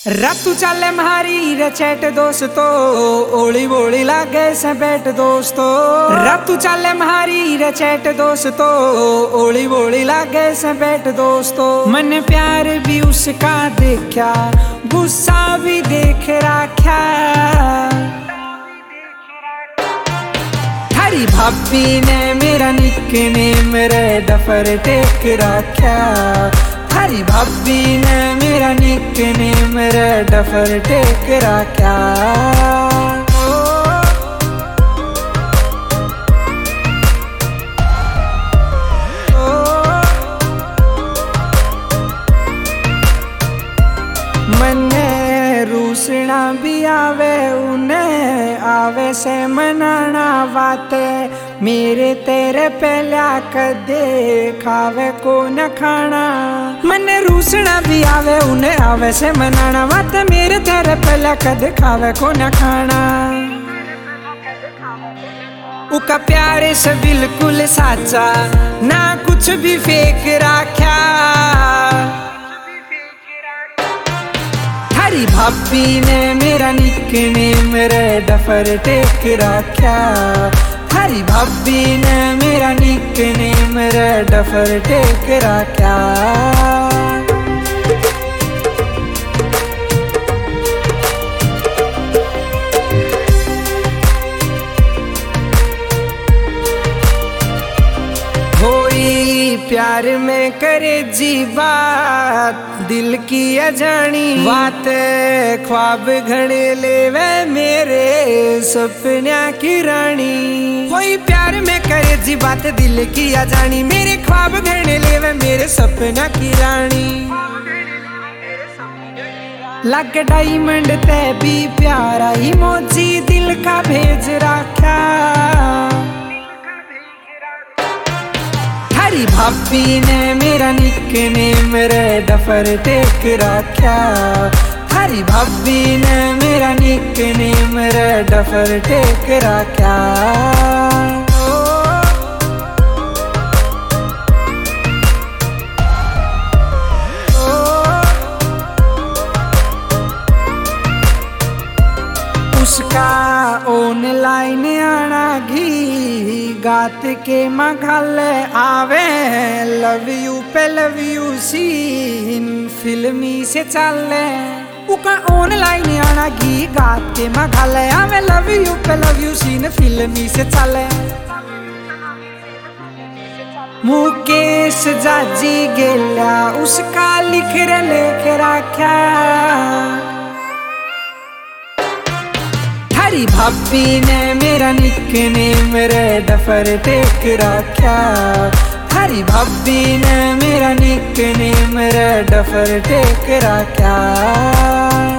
रातू चाले म्हारी रे चैट दोस्तो, ओली बोली लागे से बैठ दोस्तो। रातू चाले म्हारी रे चैट दोस्तो, ओली बोली लागे से बैठ दोस्तो। मन प्यार भी उसका देखा, गुस्सा भी देख रखा। थारी भाभी ने मेरा निकनेम रेड पर टेक रखा। थारी भाभी ने मेरा निकनेम रेड पर टेक रखा। मने रूसना भी आवे, उन्हें आवे से मनाना बाते। मेरे तेरे पहला कदे खावे को न खाना। मने रूसना भी आवे, उन्हें आवे से मनाना बाते। मेरे तेरे पहला कदे खावे को न खाना। उका प्यारे से बिल्कुल साचा, ना कुछ भी फेक रखा। थारी भाभी ने मेरा निकनेम रेड पर टेक रखा। थारी भाभी ने मेरा निकनेम रेड पर टेक रखा। प्यार में करे जी बात, दिल की अजानी बात। ख्वाब घड़े लेवे मेरे सपना की रानी। कोई प्यार में करे जी बात, दिल की अजानी। मेरे ख्वाब घड़े लेवे मेरे सपना की रानी। लग डायमंड ते भी प्यारा इमोजी दिल का भेज रखा। थारी भाभी ने मेरा निकनेम रेड पर टेक रखा। थारी भाभी ने मेरा निकनेम रेड पर टेक रखा। उसका ऑनलाइन आना घी गात के मघल आवे। लव यू पे लव यू सीन फिल्मी से चले। उका ऑनलाइन आना घी गात के मघल आवे। लव यू पे लव यू सीन फिल्मी से चले। मुकेश जाजी गेला उसका लिख लेख रखा। थारी भाभी ने मेरा निकनेम रेड पर टेक रखा। थारी भाभी ने मेरा निकनेम रेड पर टेक रखा।